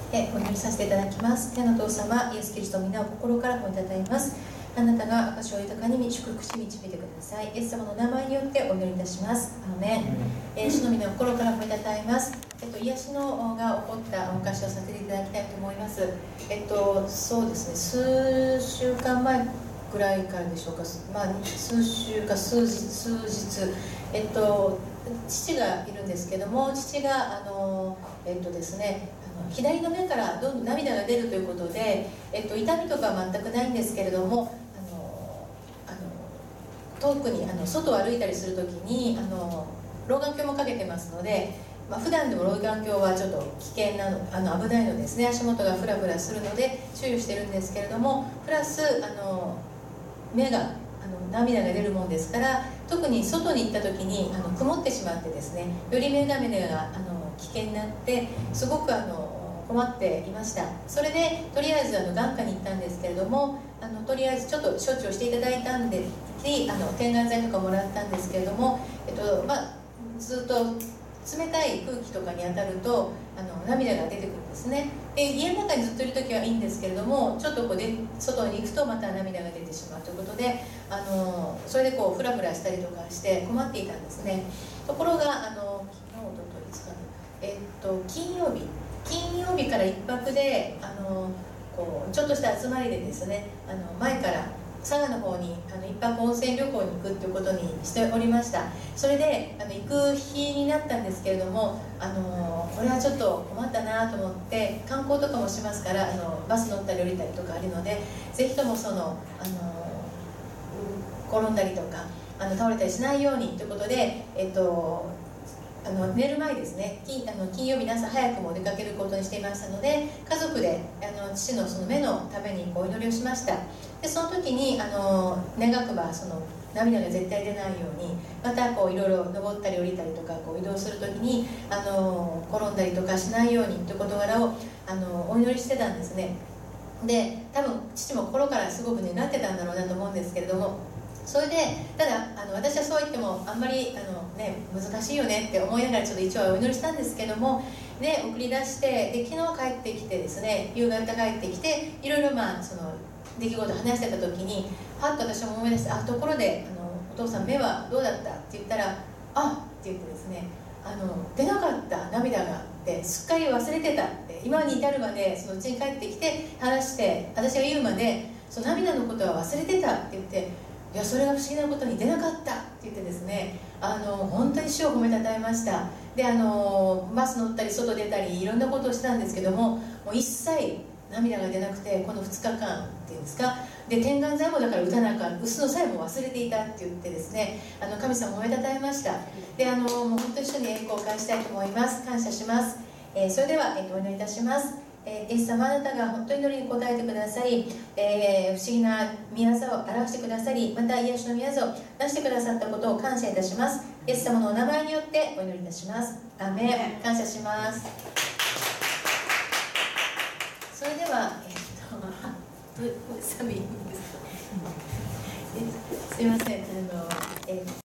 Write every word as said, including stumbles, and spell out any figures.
えお祈りさせていただきます。天のお父様、イエス・キリストの皆を心から褒めたたえます。あなたが証を豊かに祝福し導いてください。イエス様の名前によってお祈りいたします。アーメン。えー、主の皆を心から褒めたたえます。えっと、癒しのが起こったお貸しをさせていただきたいと思います。えっと、そうですね、数週間前ぐらいからでしょうか、まあ、数週か数日、数日、えっと、父がいるんですけども、父があの、えっとですね、あの左の目からどんどん涙が出るということで、えっと、痛みとかは全くないんですけれども、あのあの遠くにあの外を歩いたりするときにあの老眼鏡もかけてますので、まあ、普段でも老眼鏡はちょっと危険なの、あの危ないのですね、足元がフラフラするので注意をしてるんですけれども、プラスあの目があの涙が出るもんですから、特に外に行った時にあの曇ってしまってですね、より目が目があの危険になってすごくあの困っていました。それでとりあえずあの眼科に行ったんですけれども、あのとりあえずちょっと処置をしていただいたんで、あの点眼剤とかもらったんですけれども、えっとまあ、ずっと冷たい空気とかに当たるとあの涙が出てくるんですね。で家の中にずっといる時はいいんですけれども、ちょっとこうで外に行くとまた涙が出てしまうということで、あのそれでこうフラフラしたりとかして困っていたんですね。ところがあの昨日おとといですかね、えっと金曜日金曜日から一泊であのこうちょっとした集まりでですね、あの前から佐賀の方にあの一泊温泉旅行に行くということにしておりました。それであの行く日になったんですけれども、あのこれはちょっと困ったなと思って、観光とかもしますから、あのバス乗ったり降りたりとかあるので、ぜひともそのあの転んだりとかあの倒れたりしないようにということで、えっとあの寝る前ですね、金あの金曜日の朝早くも出かけることにしていましたので、家族であの父のその目のためにお祈りをしました。でその時にあの願くばその涙が絶対出ないように、またこういろいろ登ったり降りたりとかこう移動する時にあの転んだりとかしないようにという事柄をあのお祈りしてたんですね。で多分父も心からすごく願ってたんだろうなと思うんですけれども、それでただあの私はそう言ってもあんまりあの、ね、難しいよねって思いながらちょっと一応お祈りしたんですけども、で送り出してで昨日帰ってきてですね、夕方帰ってきていろいろまあその出来事を話してた時にパッと私も思い出して、あところであのお父さん目はどうだったって言ったら、あっって言ってですね、あの出なかった涙があってすっかり忘れてたって、今に至るまでそのうちに帰ってきて話して、私が言うまでその涙のことは忘れてたって言って、いやそれが不思議なことに出なかったって言ってですね、あの本当に主を褒めたたえました。であのバス乗ったり外出たりいろんなことをしたんですけども、もう一切涙が出なくて、このふつかかんっていうんですか、で点眼剤もだから打たなかった、薄のさえも忘れていたって言ってですね、あの神様を褒めたたえました。であのもう本当に主に栄光を返したいと思います。感謝します。えー、それでは、えー、お祈りいたします。えー、イエス様、あなたが本当に祈りに応えてくださり、えー、不思議な宮業を表してくださり、また癒しの宮業を出してくださったことを感謝いたします。イエス様のお名前によってお祈りいたします。アーメン。感謝します。それでは、えー、っと寒いですか、すいません、あの、えー